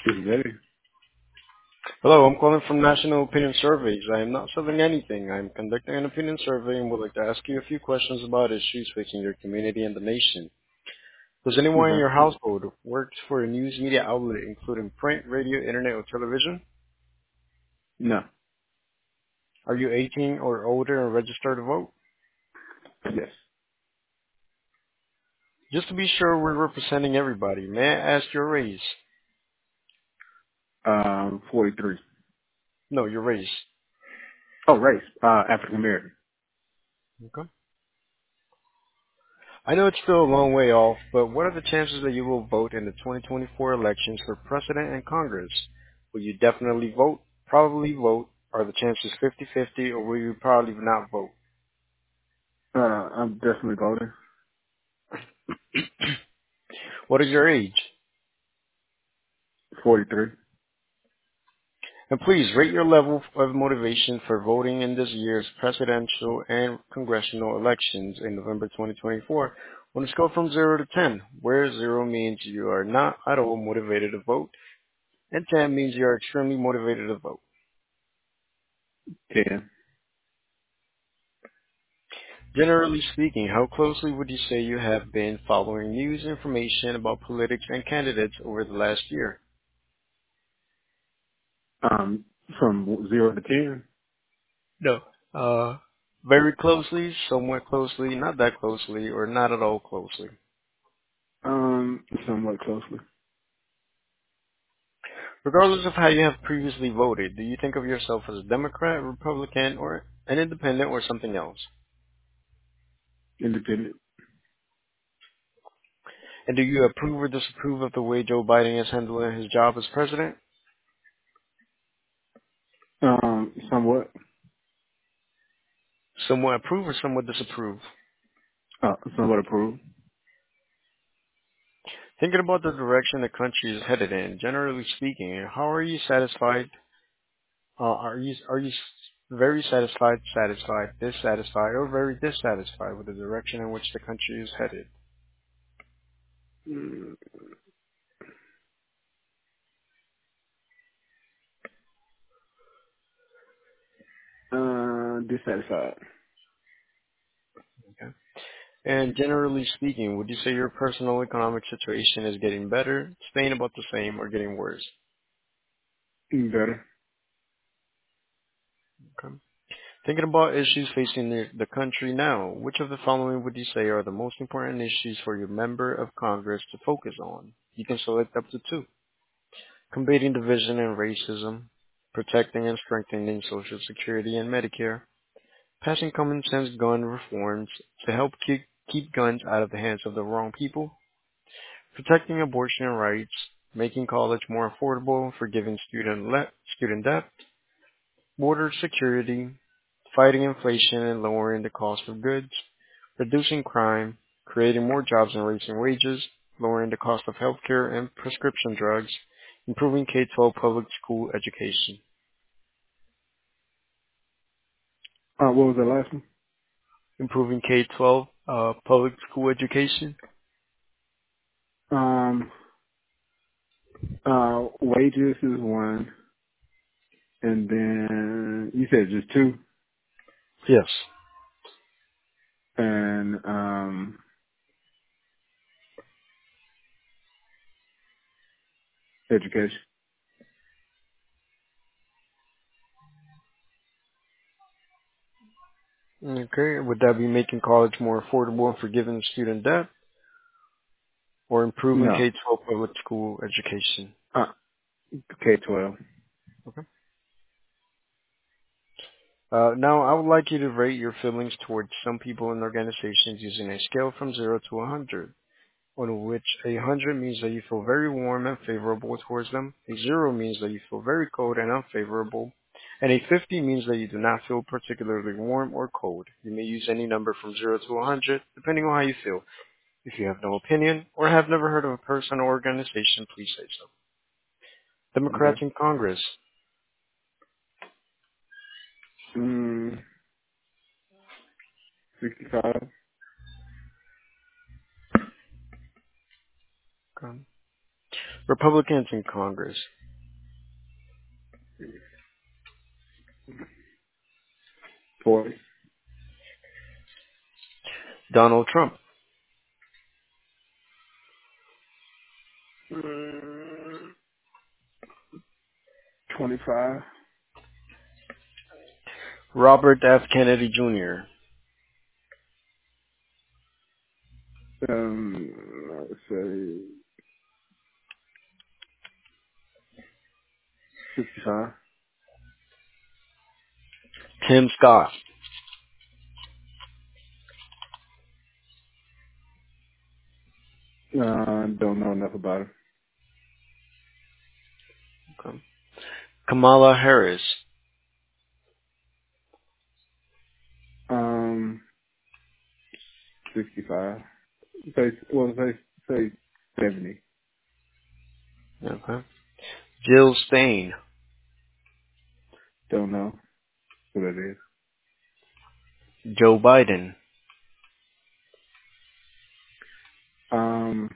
This is Eddie. Hello, I'm calling from National Opinion Surveys. I am not selling anything. I am conducting an opinion survey and would like to ask you a few questions about issues facing your community and the nation. Does anyone in Okay. your household work for a news media outlet, including print, radio, internet, or television? No. Are you 18 or older and registered to vote? Yes. Just to be sure we're representing everybody, may I ask your race? 43. No, your race. Oh, race. African American. Okay. I know it's still a long way off, but what are the chances that you will vote in the 2024 elections for president and Congress? Will you definitely vote, probably vote, are the chances 50-50, or will you probably not vote? I'm definitely voting. What is your age? 43. And please rate your level of motivation for voting in this year's presidential and congressional elections in November 2024 on a scale from 0 to 10, where 0 means you are not at all motivated to vote, and 10 means you are extremely motivated to vote. 10. Generally speaking, how closely would you say you have been following news information about politics and candidates over the last year? From 0 to 10. No. Very closely, somewhat closely, not that closely, or not at all closely. Somewhat closely. Regardless of how you have previously voted, do you think of yourself as a Democrat, Republican, or an independent, or something else? Independent. And do you approve or disapprove of the way Joe Biden is handling his job as president? Somewhat. Somewhat approve or somewhat disapprove? Somewhat approved. Thinking about the direction the country is headed in, generally speaking, how are you satisfied? Are you very satisfied, satisfied, dissatisfied, or very dissatisfied with the direction in which the country is headed? Mm, dissatisfied. Okay. And generally speaking, would you say your personal economic situation is getting better, staying about the same, or getting worse? Better. Okay. Thinking about issues facing the country now, which of the following would you say are the most important issues for your member of Congress to focus on? You can select up to two. Combating division and racism, protecting and strengthening Social Security and Medicare, passing common sense gun reforms to help keep guns out of the hands of the wrong people, protecting abortion rights, making college more affordable, forgiving student debt, border security, fighting inflation and lowering the cost of goods, reducing crime, creating more jobs and raising wages, lowering the cost of healthcare and prescription drugs, improving K-12 public school education. What was the last one? Improving K-12 public school education. Um, wages is one. And then you said just two. Yes. And, education. Okay. Would that be making college more affordable and forgiving student debt, or improving No. K-12 public school education? Uh, K-12. Okay. Now, I would like you to rate your feelings towards some people and organizations using a scale from 0 to 100, on which 100 means that you feel very warm and favorable towards them, a 0 means that you feel very cold and unfavorable, and a 50 means that you do not feel particularly warm or cold. You may use any number from 0 to 100, depending on how you feel. If you have no opinion or have never heard of a person or organization, please say so. Democrats Okay. in Congress. Mm, 65. Okay. Republicans in Congress. 40. Donald Trump. Mm, 25. Robert F. Kennedy Jr. Let's say 65. Tim Scott. Don't know enough about it. Okay. Kamala Harris. 65. Say 70. Okay. Jill Stein. Don't know what it is. Joe Biden. Um,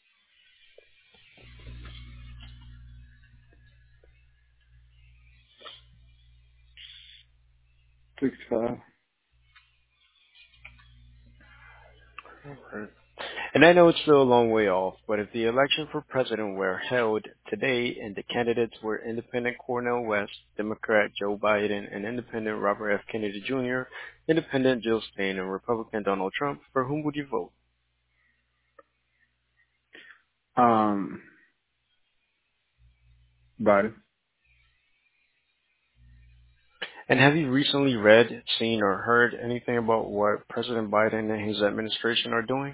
65. And I know it's still a long way off, but if the election for president were held today and the candidates were Independent Cornel West, Democrat Joe Biden, and Independent Robert F. Kennedy Jr., Independent Jill Stein, and Republican Donald Trump, for whom would you vote? Um, Biden. And have you recently read, seen, or heard anything about what President Biden and his administration are doing?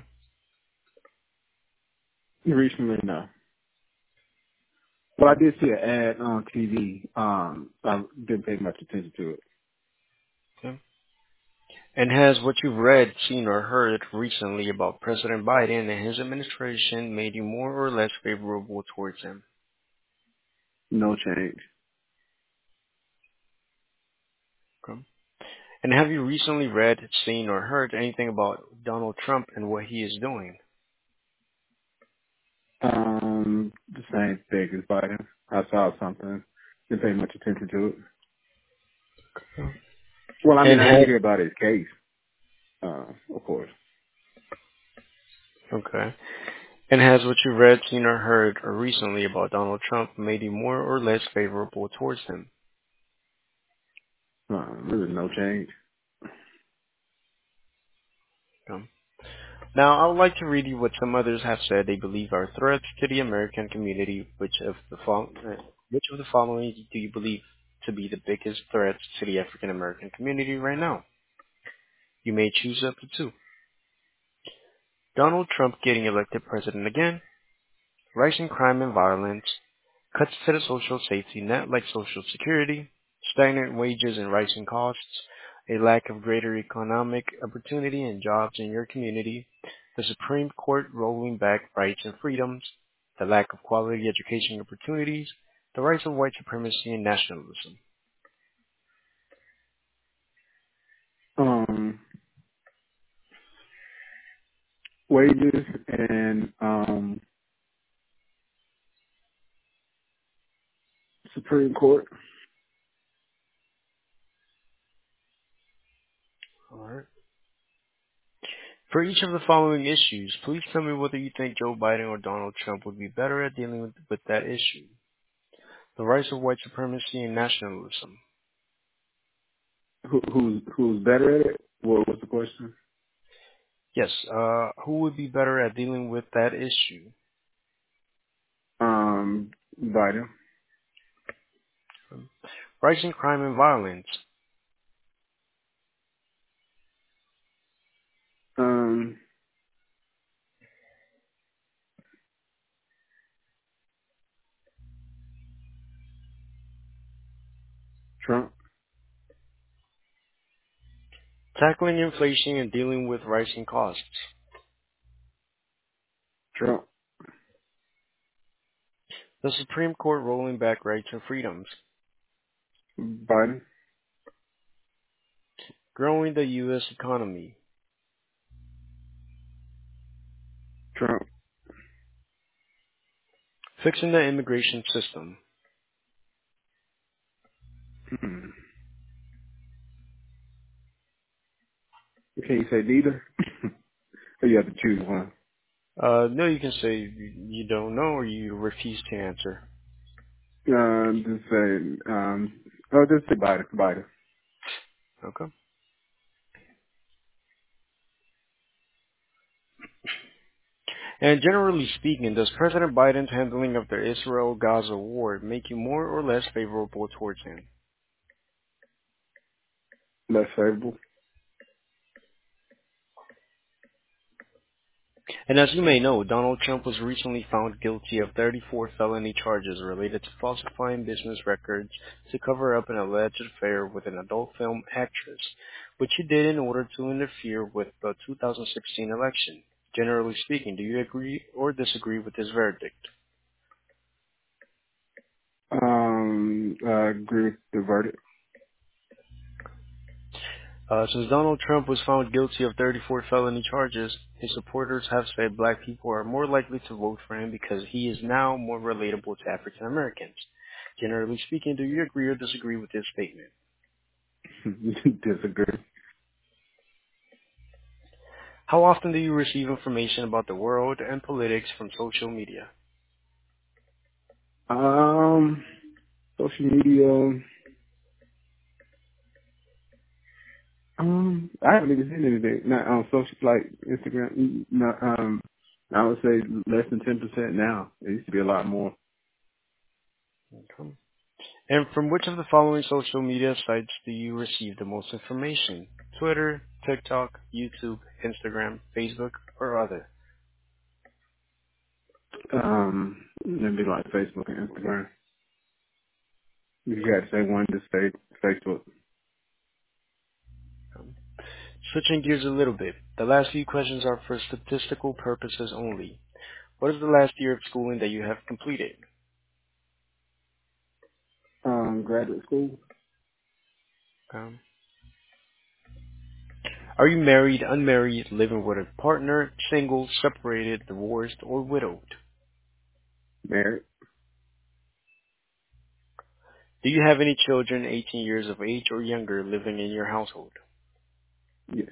Recently, no. But I did see an ad on TV. I didn't pay much attention to it. Okay. And has what you've read, seen, or heard recently about President Biden and his administration made you more or less favorable towards him? No change. Okay. And have you recently read, seen, or heard anything about Donald Trump and what he is doing? The same thing as Biden. I saw something. Didn't pay much attention to it. Well, I mean, And I did has hear about his case, of course. okay. And has what you read, seen, or heard or recently about Donald Trump made you more or less favorable towards him? Really no change. Okay. Now, I would like to read you what some others have said they believe are threats to the American community. Which of the following do you believe to be the biggest threats to the African American community right now? You may choose up to two. Donald Trump getting elected president again, rising crime and violence, cuts to the social safety net like Social Security, stagnant wages and rising costs, a lack of greater economic opportunity and jobs in your community, the Supreme Court rolling back rights and freedoms, the lack of quality education opportunities, the rise of white supremacy and nationalism. Um, Wages and Supreme Court. All right. For each of the following issues, please tell me whether you think Joe Biden or Donald Trump would be better at dealing with that issue. The rise of white supremacy and nationalism. Who's better at it? What was the question? Yes, who would be better at dealing with that issue? Biden. Rising crime and violence. Um, Trump. Tackling inflation and dealing with rising costs. Trump. The Supreme Court rolling back rights and freedoms. Biden. Growing the U.S. economy. Trump. Fixing the immigration system. Hmm. Can you say neither? Or you have to choose one? No, you can say you don't know or you refuse to answer. Just say, just say Biden. Biden. Okay. And generally speaking, does President Biden's handling of the Israel-Gaza war make you more or less favorable towards him? Less favorable. And as you may know, Donald Trump was recently found guilty of 34 felony charges related to falsifying business records to cover up an alleged affair with an adult film actress, which he did in order to interfere with the 2016 election. Generally speaking, do you agree or disagree with this verdict? Agree with the verdict. Since Donald Trump was found guilty of 34 felony charges, his supporters have said black people are more likely to vote for him because he is now more relatable to African Americans. Generally speaking, do you agree or disagree with this statement? Disagree. How often do you receive information about the world and politics from social media? Social media. I haven't even seen anything. Not on social, like Instagram. No, I would say less than 10% now. It used to be a lot more. Okay. And from which of the following social media sites do you receive the most information? Twitter, TikTok, YouTube, Instagram, Facebook, or other? It'd be like Facebook and Instagram. You got to say one, just say Facebook. Switching gears a little bit, the last few questions are for statistical purposes only. What is the last year of schooling that you have completed? Graduate school. Um, are you married, unmarried, living with a partner, single, separated, divorced, or widowed? Married. Do you have any children 18 years of age or younger living in your household? Yes.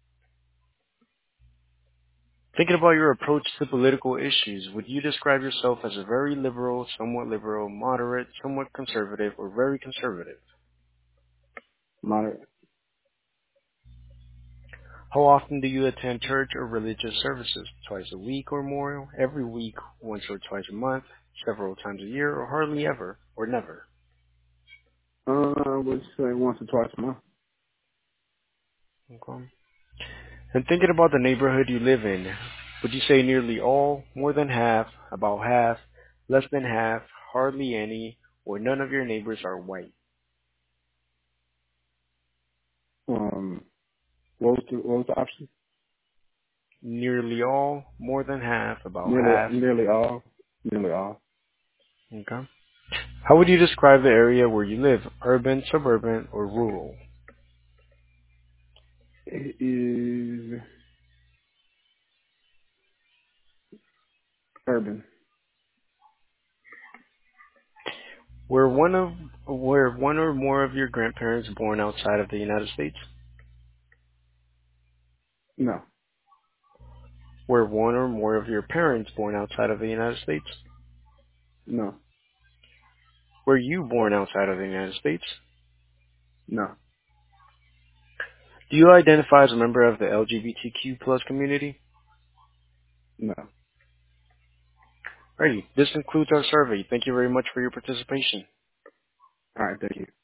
Thinking about your approach to political issues, would you describe yourself as a very liberal, moderate, somewhat conservative, or very conservative? Moderate. How often do you attend church or religious services? Twice a week or more? Every week? Once or twice a month? Several times a year? Or hardly ever? Or never? I would say once or twice a month. Okay. And thinking about the neighborhood you live in, would you say nearly all, more than half, about half, less than half, hardly any, or none of your neighbors are white? What was the option? Nearly all, more than half, about Nearly, half. nearly all. Nearly all. Okay. How would you describe the area where you live? Urban, suburban, or rural? It is urban. Were one or more of your grandparents born outside of the United States? No. Were one or more of your parents born outside of the United States? No. Were you born outside of the United States? No. Do you identify as a member of the LGBTQ plus community? No. Alrighty, this concludes our survey. Thank you very much for your participation. All right. Thank you.